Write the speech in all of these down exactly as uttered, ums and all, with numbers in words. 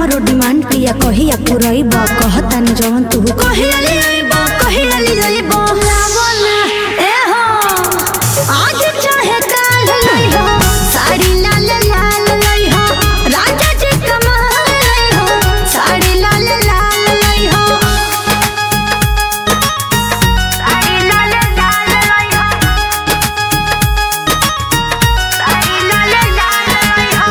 हमारो डिमांड पिया कहिया पुरइबा कहतानी जवन तू कहिया ले आइबा कहिया ले आइबा लावना ए हो आज चाहे काल लई हो साड़ी लाल लाल लई हो राजा जी कमाल लई हो साड़ी लाल लाल लई हो साड़ी लाल लाल लई हो साड़ी लाल लाल लई हो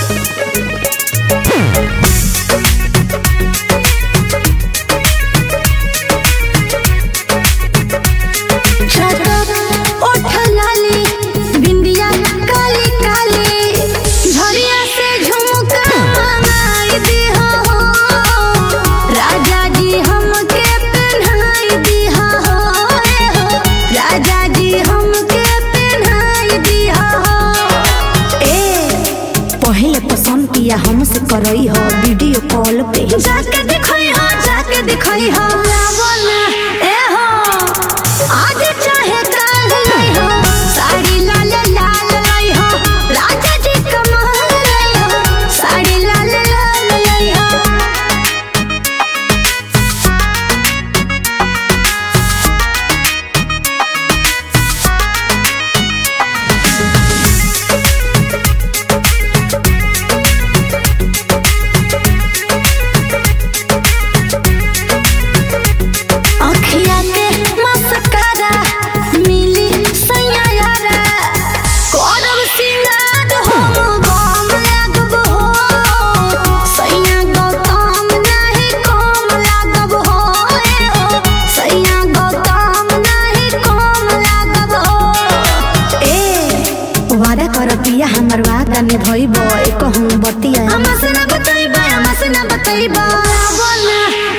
हमसे करई हो वीडियो कॉल पे जाके दिखाई हो जाके दिखाई हो लावना ए हो आज चाहे काल लई हो साड़ी लाल लाल लई हो राजा जी कमाल लई हो साड़ी लाल लाल लई हो हमर वादा में भइबो एक कहूं बतिया हमसे ना बताइबा हमसे ना बताइबा बोलना